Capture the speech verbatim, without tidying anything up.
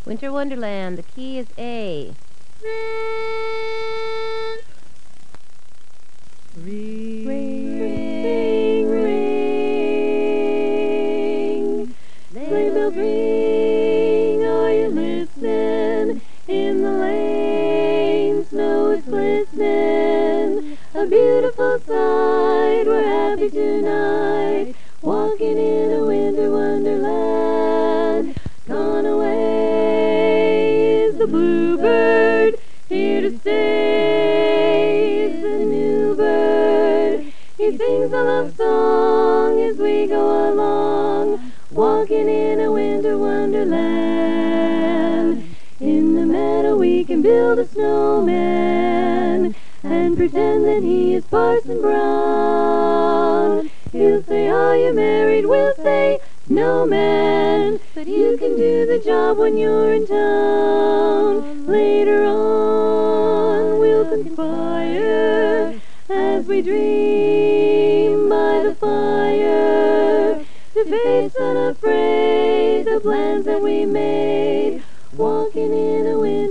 Winter Wonderland, the key is A. Ring, Ring, ring, sleigh bells ring, are you listening? In the lane, snow is glistening, a beautiful sight, we're happy tonight, walking in a winter wonderland. Gone away is the bluebird, here to stay is the new bird. He sings a love song as we go along, walking in a winter wonderland. In the meadow we can build a snowman and pretend that he is Parson Brown. He'll say, "Are you married?" We'll say, "No, man, but you can do the job when you're in town." Later on we'll conspire as we dream by the fire to face unafraid the plans that we made, walking in a winter